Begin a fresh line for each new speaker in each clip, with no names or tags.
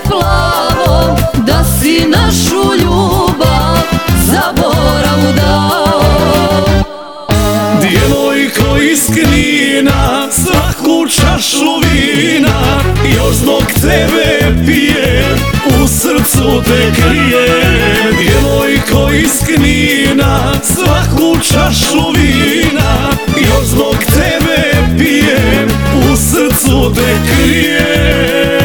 plavom, da si našu ljubav zaboravu dao.
Djevojko iz Knina, svaku čašu vina još zbog tebe pijem, u srcu te krijem. Djevojko iz Knina, svaku čašu vina još zbog tebe pijem, u srcu te krijem.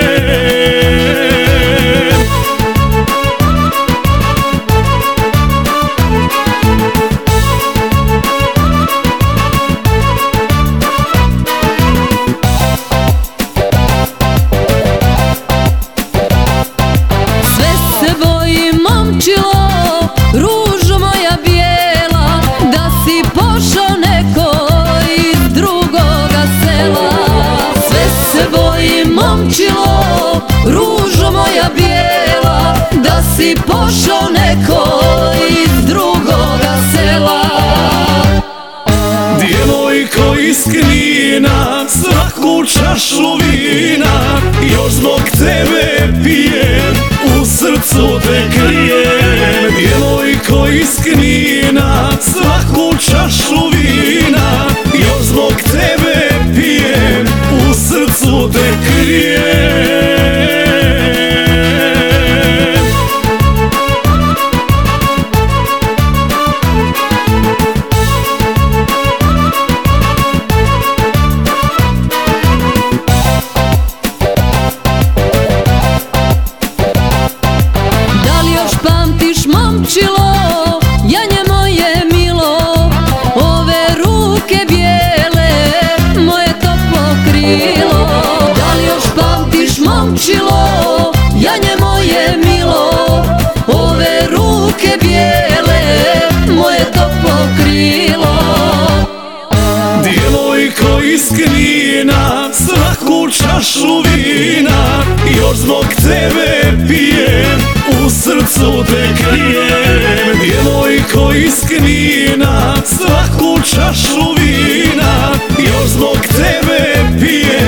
Ružo moja bijela, da si pošao neko iz drugoga sela. Sve se bojim, momčilo, ružo moja bijela, da si pošao neko iz drugoga sela.
Djevojko iz Knina, svaku čašu vina još zbog tebe pijem, u srcu te krijem. Djevojko iz Knina, svaku čašu vina još zbog tebe pijem, u srcu te krijem.
Janje moje milo, ove ruke bijele, moje toplo krilo. Da li još pamtiš, momčilo, janje moje milo, ove ruke bijele, moje toplo krilo.
Djevojko iz Knina, svaku čašu vina još zbog tebe pijem, u srcu te krijem. Djevojko iz Knina, svaku čašu vina još zbog tebe pijem,